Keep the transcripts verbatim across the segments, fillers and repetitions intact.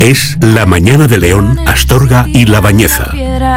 Es La Mañana de León, Astorga y La Bañeza.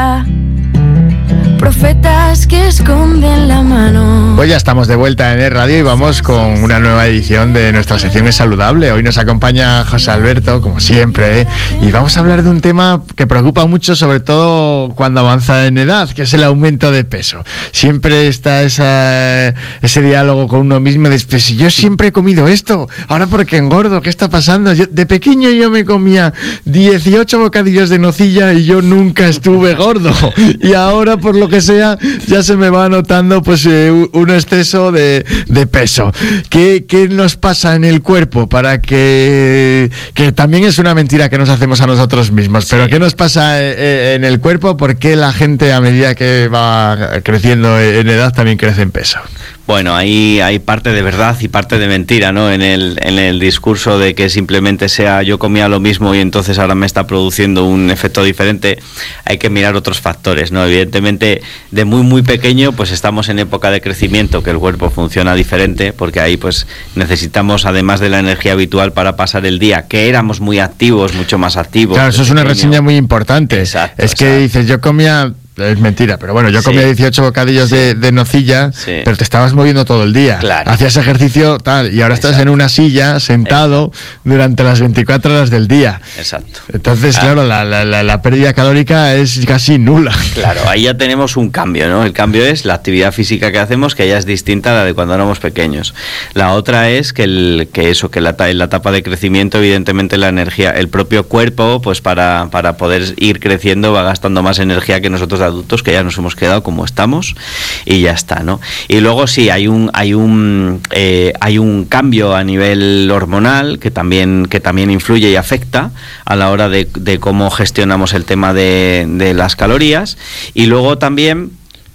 Profetas que esconden la mano. Pues ya estamos de vuelta en el radio y vamos con una nueva edición de nuestra sección Es Saludable. Hoy nos acompaña José Alberto, como siempre, ¿eh? Y vamos a hablar de un tema que preocupa mucho, sobre todo cuando avanza en edad, que es el aumento de peso. Siempre está esa, ese diálogo con uno mismo de, pues, si yo siempre he comido esto, ahora porque engordo, ¿qué está pasando? Yo, de pequeño yo me comía dieciocho bocadillos de nocilla y yo nunca estuve gordo. Y ahora, por lo que sea, ya se me va notando pues eh, un exceso de, de peso. ¿Qué, ¿Qué nos pasa en el cuerpo para que, que también es una mentira que nos hacemos a nosotros mismos, pero sí. ¿Qué nos pasa eh, en el cuerpo? ¿Por qué la gente a medida que va creciendo en edad también crece en peso? Bueno, ahí hay parte de verdad y parte de mentira, ¿no? En el, en el discurso de que simplemente sea yo comía lo mismo y entonces ahora me está produciendo un efecto diferente, hay que mirar otros factores, ¿no? Evidentemente, de muy muy pequeño, pues estamos en época de crecimiento, que el cuerpo funciona diferente, porque ahí pues necesitamos, además de la energía habitual para pasar el día, que éramos muy activos, mucho más activos. Claro, eso es una reseña muy importante. Exacto, es que exacto. dices, yo comía... Es mentira, pero bueno, yo sí. comía dieciocho bocadillos sí. de, de nocilla, sí. pero te estabas moviendo todo el día. Claro. Hacías ejercicio, tal, y ahora Exacto. estás en una silla, sentado, Exacto. durante las veinticuatro horas del día. Exacto. Entonces, ah. claro, la, la, la, la pérdida calórica es casi nula. Claro, ahí ya tenemos un cambio, ¿no? El cambio es la actividad física que hacemos, que ya es distinta a la de cuando éramos pequeños. La otra es que, el, que eso, que la, en la etapa de crecimiento, evidentemente la energía, el propio cuerpo, pues para, para poder ir creciendo va gastando más energía que nosotros adultos, que ya nos hemos quedado como estamos y ya está, ¿no? Y luego sí hay un hay un eh, hay un cambio a nivel hormonal que también que también influye y afecta a la hora de, de cómo gestionamos el tema de, de las calorías. Y luego también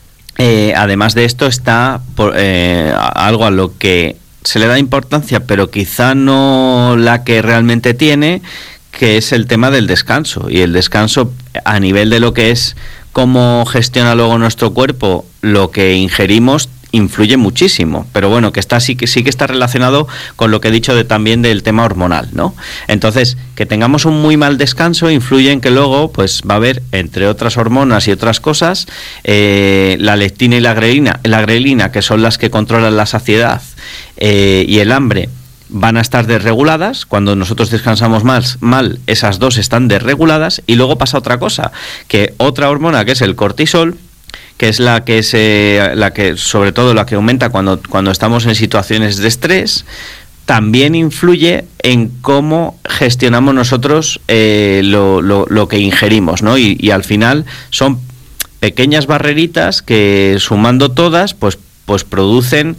eh, además de esto está por, eh, algo a lo que se le da importancia, pero quizá no la que realmente tiene, que es el tema del descanso. Y el descanso a nivel de lo que es cómo gestiona luego nuestro cuerpo lo que ingerimos influye muchísimo, pero bueno, que está sí que sí que está relacionado con lo que he dicho de también del tema hormonal, ¿no? Entonces, que tengamos un muy mal descanso influye en que luego pues va a haber, entre otras hormonas y otras cosas, eh, la leptina y la grelina, la grelina, que son las que controlan la saciedad eh, y el hambre, van a estar desreguladas. Cuando nosotros descansamos más, mal, esas dos están desreguladas. Y luego pasa otra cosa, que otra hormona, que es el cortisol, que es la que se, la que sobre todo la que aumenta cuando, cuando estamos en situaciones de estrés, también influye en cómo gestionamos nosotros eh, lo, lo, lo que ingerimos, ¿no? Y, y al final son pequeñas barreritas que, sumando todas, pues, pues producen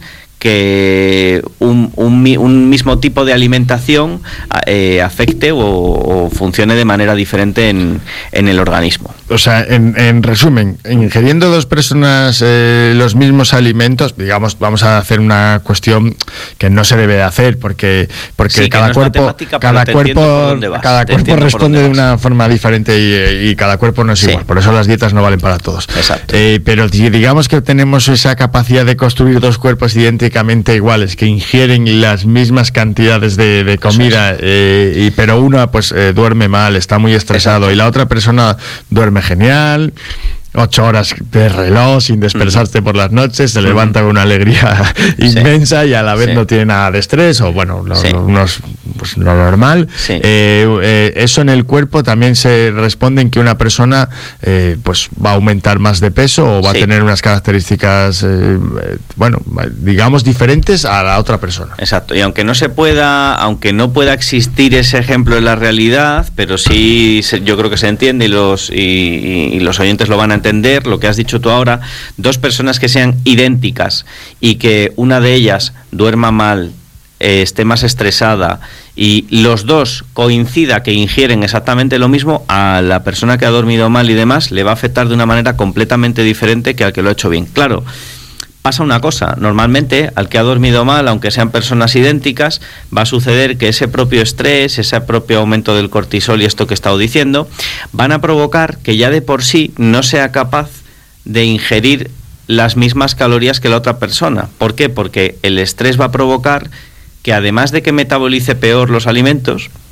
que un, un, un mismo tipo de alimentación eh, afecte o, o funcione de manera diferente en, en el organismo. O sea, en, en resumen, ingiriendo dos personas eh, los mismos alimentos, digamos, vamos a hacer una cuestión que no se debe de hacer, porque porque sí, cada no cuerpo cada cuerpo cada cuerpo responde de una forma diferente y, y cada cuerpo no es sí. igual. Por eso las dietas no valen para todos. Exacto. Eh, pero digamos que tenemos esa capacidad de construir dos cuerpos idénticos iguales, que ingieren las mismas cantidades de, de comida, eh, y, pero una pues eh, duerme mal, está muy estresado. Exacto. Y la otra persona duerme genial, ocho horas de reloj sin dispersarse uh-huh. por las noches, se uh-huh. levanta con una alegría inmensa sí. y a la vez sí. no tiene nada de estrés, o bueno, lo, sí. lo, unos, pues, lo normal. Sí. Eh, eh, eso en el cuerpo también se responde en que una persona eh, pues va a aumentar más de peso o va sí. a tener unas características, eh, bueno, digamos diferentes a la otra persona. Exacto, y aunque no se pueda, aunque no pueda existir ese ejemplo en la realidad, pero sí se, yo creo que se entiende y los, y, y los oyentes lo van a entender, lo que has dicho tú ahora, dos personas que sean idénticas y que una de ellas duerma mal, eh, esté más estresada y los dos coincida que ingieren exactamente lo mismo, a la persona que ha dormido mal y demás le va a afectar de una manera completamente diferente que al que lo ha hecho bien. Claro, pasa una cosa, normalmente al que ha dormido mal, aunque sean personas idénticas, va a suceder que ese propio estrés, ese propio aumento del cortisol y esto que he estado diciendo, van a provocar que ya de por sí no sea capaz de ingerir las mismas calorías que la otra persona. ¿Por qué? Porque el estrés va a provocar que, además de que metabolice peor los alimentos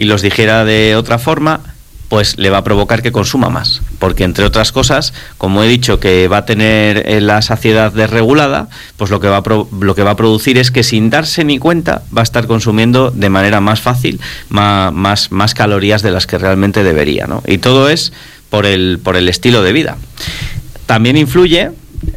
y los digiera de otra forma, pues le va a provocar que consuma más, porque entre otras cosas, como he dicho, que va a tener la saciedad desregulada, pues lo que va a pro, lo que va a producir es que sin darse ni cuenta va a estar consumiendo de manera más fácil más, más, más calorías de las que realmente debería, ¿no? Y todo es por el, por el estilo de vida. También influye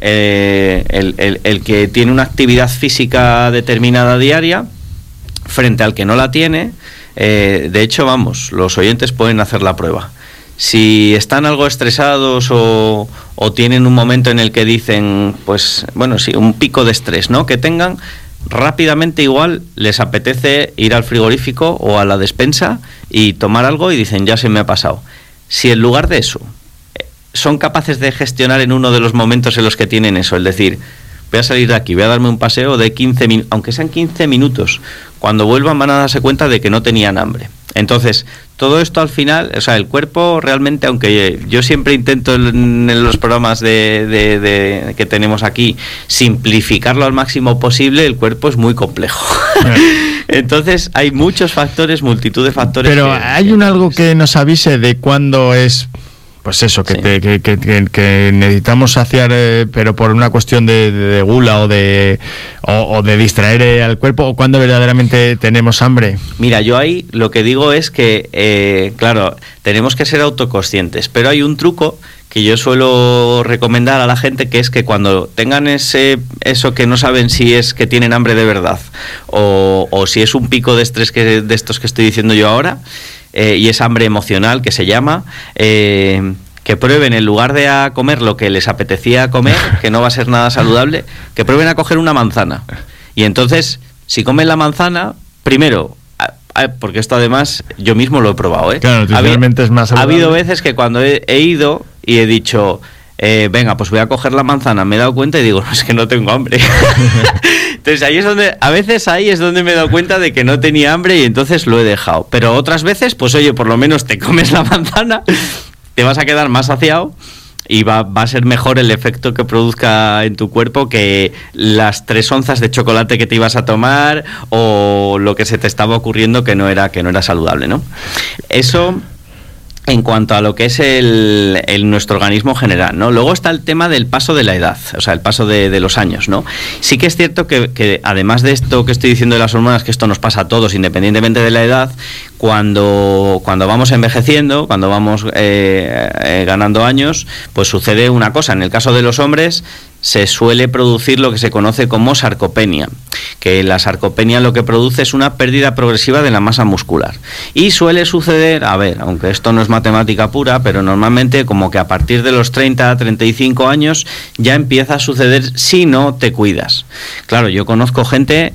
eh, el, el, el que tiene una actividad física determinada diaria frente al que no la tiene. Eh, de hecho, vamos, los oyentes pueden hacer la prueba. Si están algo estresados o, o tienen un momento en el que dicen, pues, bueno, sí, un pico de estrés, ¿no?, que tengan, rápidamente igual les apetece ir al frigorífico o a la despensa y tomar algo y dicen, ya se me ha pasado. Si en lugar de eso son capaces de gestionar en uno de los momentos en los que tienen eso, es decir, voy a salir de aquí, voy a darme un paseo de quince minutos, aunque sean quince minutos, cuando vuelvan van a darse cuenta de que no tenían hambre. Entonces, todo esto al final, o sea, el cuerpo realmente, aunque yo siempre intento en, en los programas de, de, de, que tenemos aquí simplificarlo al máximo posible, el cuerpo es muy complejo. Entonces, hay muchos factores, multitud de factores. Pero que, hay un algo que nos avise de cuándo es... Pues eso, que, sí. te, que, que, que, que necesitamos saciar, eh, pero por una cuestión de, de, de gula o de o, o de distraer eh, al cuerpo, o cuando verdaderamente tenemos hambre. Mira, yo ahí lo que digo es que, eh, claro, tenemos que ser autoconscientes, pero hay un truco que yo suelo recomendar a la gente, que es que cuando tengan ese eso que no saben si es que tienen hambre de verdad o, o si es un pico de estrés que, de estos que estoy diciendo yo ahora, Eh, y es hambre emocional, que se llama, eh, que prueben, en lugar de a comer lo que les apetecía comer, que no va a ser nada saludable, que prueben a coger una manzana. Y entonces, si comen la manzana, primero, a, a, porque esto además yo mismo lo he probado, ¿eh? Claro, nutricionalmente es más saludable. Ha habido veces que cuando he, he ido y he dicho... Eh, venga, pues voy a coger la manzana, me he dado cuenta y digo, no, es que no tengo hambre. Entonces ahí es donde, a veces ahí es donde me he dado cuenta de que no tenía hambre y entonces lo he dejado. Pero otras veces, pues oye, por lo menos te comes la manzana, te vas a quedar más saciado y va, va a ser mejor el efecto que produzca en tu cuerpo que las tres onzas de chocolate que te ibas a tomar o lo que se te estaba ocurriendo que no era, que no era saludable, ¿no? Eso... En cuanto a lo que es el, el nuestro organismo general, ¿no? Luego está el tema del paso de la edad, o sea, el paso de, de los años, ¿no? Sí que es cierto que, que además de esto que estoy diciendo de las hormonas, que esto nos pasa a todos independientemente de la edad, cuando, cuando vamos envejeciendo, cuando vamos eh, eh, ganando años, pues sucede una cosa. En el caso de los hombres se suele producir lo que se conoce como sarcopenia, que la sarcopenia lo que produce es una pérdida progresiva de la masa muscular. Y suele suceder, a ver, aunque esto no es matemática pura, pero normalmente como que a partir de los treinta a treinta y cinco años ya empieza a suceder si no te cuidas. Claro, yo conozco gente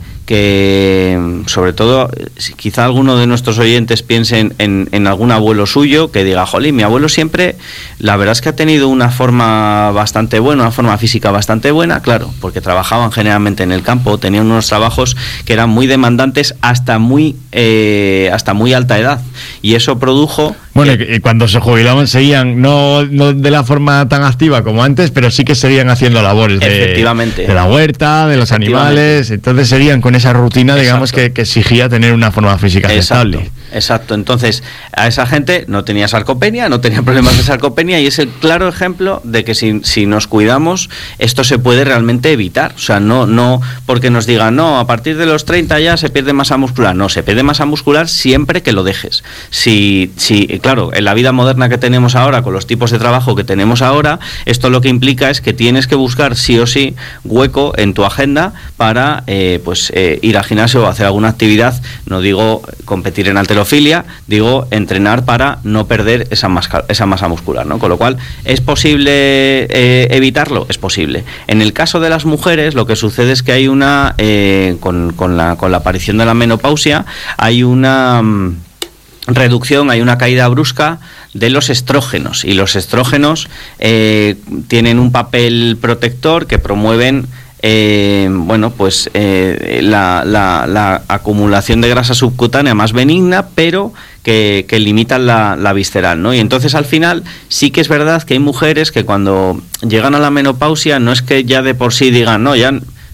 que, sobre todo, quizá alguno de nuestros oyentes piensen en, en algún abuelo suyo que diga, jolín, mi abuelo siempre, la verdad es que ha tenido una forma bastante buena, una forma física bastante buena, claro, porque trabajaban generalmente en el campo, tenían unos trabajos que eran muy demandantes hasta muy, eh, hasta muy alta edad, y eso produjo... Bueno, que, y cuando se jubilaban seguían, no, no de la forma tan activa como antes, pero sí que seguían haciendo labores de, efectivamente, de la huerta, de los animales, entonces serían con esa rutina, digamos, que, que exigía tener una forma física exacto, estable. Exacto, entonces a esa gente no tenía sarcopenia, no tenía problemas de sarcopenia, y es el claro ejemplo de que si, si nos cuidamos, esto se puede realmente evitar. O sea, no, no porque nos digan, no, a partir de los treinta ya se pierde masa muscular. No, se pierde masa muscular siempre que lo dejes. Si, si, claro, en la vida moderna que tenemos ahora, con los tipos de trabajo que tenemos ahora, esto lo que implica es que tienes que buscar sí o sí hueco en tu agenda para eh, pues eh, ir al gimnasio o hacer alguna actividad. No digo competir en halterofilia, digo entrenar para no perder esa masa, esa masa muscular, ¿no? Con lo cual, ¿es posible eh, evitarlo? Es posible. En el caso de las mujeres, lo que sucede es que hay una, eh, con, con, la, con la aparición de la menopausia, hay una... Um, reducción, hay una caída brusca de los estrógenos, y los estrógenos eh, tienen un papel protector que promueven eh, bueno pues eh, la, la, la acumulación de grasa subcutánea más benigna, pero que, que limitan la, la visceral, ¿no? Y entonces al final sí que es verdad que hay mujeres que cuando llegan a la menopausia no es que ya de por sí digan, no, ya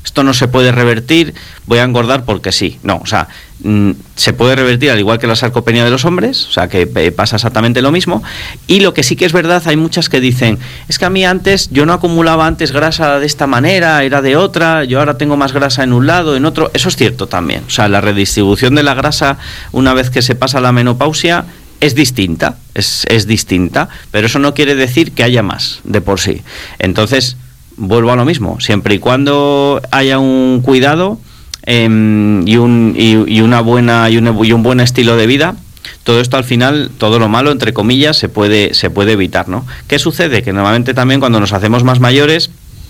esto no se puede revertir, voy a engordar porque sí. No, o sea, mm, se puede revertir al igual que la sarcopenia de los hombres, o sea, que eh, pasa exactamente lo mismo. Y lo que sí que es verdad, hay muchas que dicen, es que a mí antes, yo no acumulaba antes grasa de esta manera, era de otra, yo ahora tengo más grasa en un lado, en otro. Eso es cierto también. O sea, la redistribución de la grasa una vez que se pasa la menopausia es distinta, es, es distinta, pero eso no quiere decir que haya más de por sí. Entonces, vuelvo a lo mismo, siempre y cuando haya un cuidado eh, y, un, y, y una buena y un, y un buen estilo de vida, todo esto al final, todo lo malo, entre comillas, se puede, se puede evitar, ¿no? ¿Qué sucede? Que normalmente también cuando nos hacemos más mayores,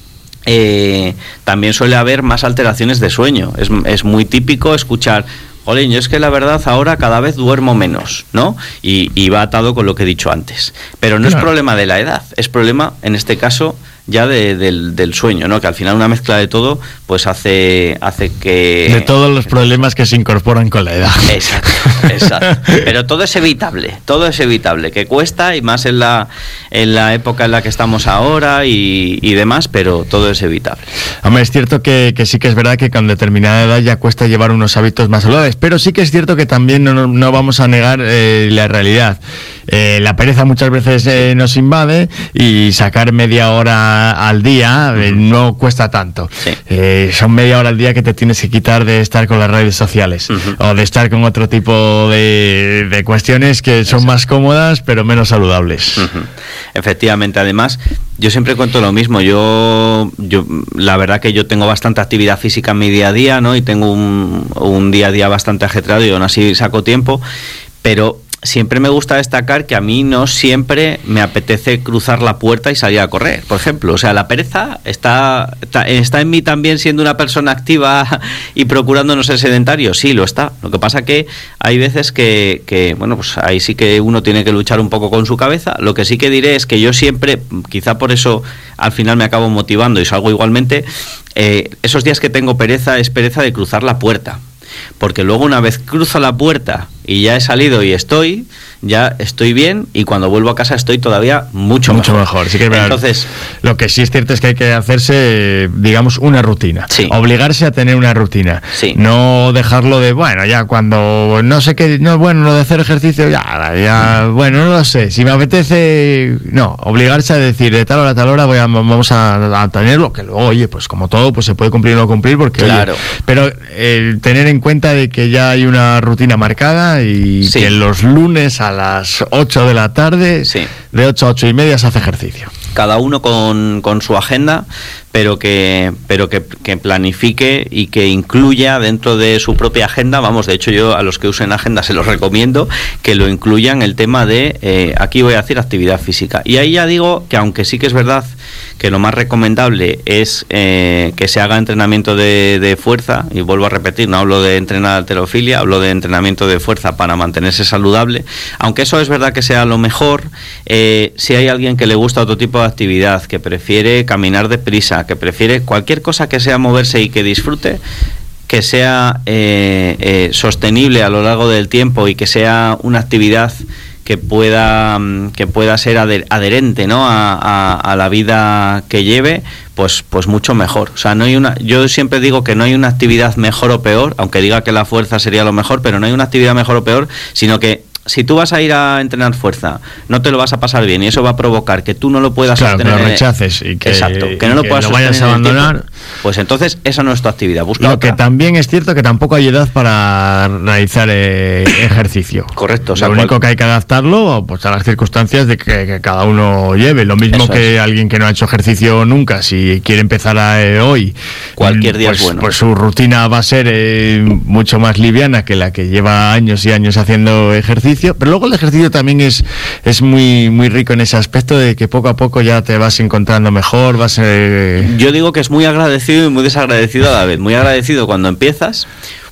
eh, también suele haber más alteraciones de sueño. Es, es muy típico escuchar, jolín, yo es que la verdad ahora cada vez duermo menos, ¿no? Y, y va atado con lo que he dicho antes. Pero no claro. es problema de la edad, es problema, en este caso, ya de, del, del sueño, ¿no? Que al final una mezcla de todo, pues hace, hace que... De todos los problemas que se incorporan con la edad. Exacto, exacto. Pero todo es evitable, todo es evitable, que cuesta, y más en la, en la época en la que estamos ahora y, y demás, pero todo es evitable. Hombre, es cierto que, que sí que es verdad que con determinada edad ya cuesta llevar unos hábitos más saludables, pero sí que es cierto que también no, no vamos a negar eh, la realidad. Eh, la pereza muchas veces eh, nos invade, y sacar media hora al día eh, no cuesta tanto. Sí. Eh, son media hora al día que te tienes que quitar de estar con las redes sociales, uh-huh. o de estar con otro tipo de, de cuestiones que son Exacto. más cómodas pero menos saludables. Uh-huh. Efectivamente, además, yo siempre cuento lo mismo. Yo, yo, la verdad que yo tengo bastante actividad física en mi día a día, ¿no? Y tengo un, un día a día bastante ajetreado y aún así saco tiempo, pero siempre me gusta destacar que a mí no siempre me apetece cruzar la puerta y salir a correr, por ejemplo. O sea, la pereza está, está, está en mí también, siendo una persona activa y procurando no ser sedentario. Sí, lo está. Lo que pasa que hay veces que, que, bueno, pues ahí sí que uno tiene que luchar un poco con su cabeza. Lo que sí que diré es que yo siempre, quizá por eso al final me acabo motivando y salgo igualmente, eh, esos días que tengo pereza es pereza de cruzar la puerta. Porque luego una vez cruzo la puerta y ya he salido y estoy, ya estoy bien, y cuando vuelvo a casa estoy todavía mucho, mucho mejor. mejor. Sí que Entonces, lo que sí es cierto es que hay que hacerse, digamos, una rutina. Sí. Obligarse a tener una rutina. Sí. No dejarlo de, bueno, ya cuando no sé qué, no, bueno, lo de hacer ejercicio, ya, ya, bueno, no lo sé. Si me apetece, no, obligarse a decir de tal hora a tal hora voy a, vamos a, a tenerlo, que luego, oye, pues como todo, pues se puede cumplir o no cumplir, porque, claro. oye, pero eh, tener en cuenta de que ya hay una rutina marcada, y sí. que los lunes a las ocho de la tarde, sí. de ocho a ocho y media se hace ejercicio. Cada uno con, con su agenda, pero que pero que, que planifique y que incluya dentro de su propia agenda. Vamos, de hecho yo a los que usen agenda se los recomiendo que lo incluyan, el tema de eh, aquí voy a hacer actividad física. Y ahí ya digo que, aunque sí que es verdad que lo más recomendable es eh, que se haga entrenamiento de, de fuerza, y vuelvo a repetir, no hablo de entrenar halterofilia, hablo de entrenamiento de fuerza para mantenerse saludable, aunque eso es verdad que sea lo mejor. Eh, si hay alguien que le gusta otro tipo de actividad, que prefiere caminar deprisa, que prefiere cualquier cosa que sea moverse y que disfrute, que sea eh, eh, sostenible a lo largo del tiempo, y que sea una actividad que pueda que pueda ser adherente, ¿no?, a, a, a la vida que lleve, pues pues mucho mejor. O sea, no hay una, yo siempre digo que no hay una actividad mejor o peor, aunque diga que la fuerza sería lo mejor, pero no hay una actividad mejor o peor, sino que si tú vas a ir a entrenar fuerza, no te lo vas a pasar bien, y eso va a provocar que tú no lo puedas claro, sostener. Que lo rechaces y que, exacto, que no lo que puedas lo vayas a abandonar. Tiempo, pues entonces esa no es tu actividad. Busca lo otra. Que también es cierto que tampoco hay edad para realizar eh, ejercicio. Correcto. O sea, lo único cual... que hay que adaptarlo, pues, a las circunstancias de que, que cada uno lleve. Lo mismo eso que es. Alguien que no ha hecho ejercicio nunca, si quiere empezar a, eh, hoy, cualquier día pues, es bueno. Pues su rutina va a ser eh, mucho más liviana que la que lleva años y años haciendo ejercicio. Pero luego el ejercicio también es, es muy, muy rico en ese aspecto de que poco a poco ya te vas encontrando mejor, vas... Eh... Yo digo que es muy agradecido y muy desagradecido a la vez. Muy agradecido cuando empiezas,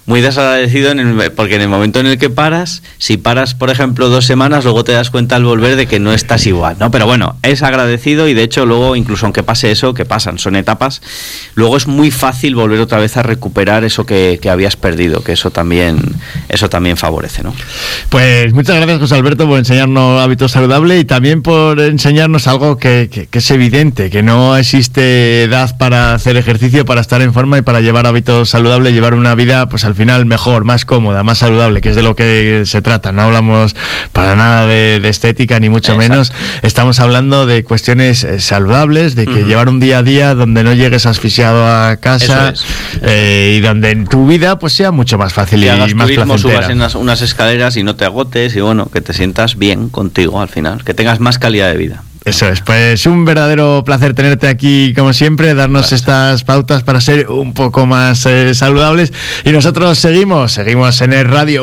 muy desagradecido en el, porque en el momento en el que paras, si paras, por ejemplo, dos semanas, luego te das cuenta al volver de que no estás igual, ¿no? Pero bueno, es agradecido y de hecho luego, incluso aunque pase eso, que pasan, son etapas, luego es muy fácil volver otra vez a recuperar eso que, que habías perdido, que eso también, eso también favorece, ¿no? Pues muchas gracias, José Alberto, por enseñarnos hábitos saludables y también por enseñarnos algo que, que, que es evidente, que no existe edad para hacer ejercicio, para estar en forma y para llevar hábitos saludables, llevar una vida, pues al final mejor, más cómoda, más saludable, que es de lo que se trata. No hablamos para nada de, de estética, ni mucho Exacto. menos. Estamos hablando de cuestiones eh, saludables, de que uh-huh. llevar un día a día donde no llegues asfixiado a casa es. eh, y donde en tu vida pues sea mucho más fácil y, y hagas más turismo, placentera. Subas en unas, unas escaleras y no te agotes y bueno, que te sientas bien contigo al final, que tengas más calidad de vida. Eso es, pues un verdadero placer tenerte aquí como siempre, darnos Gracias. estas pautas para ser un poco más eh, saludables y nosotros seguimos, seguimos en el radio.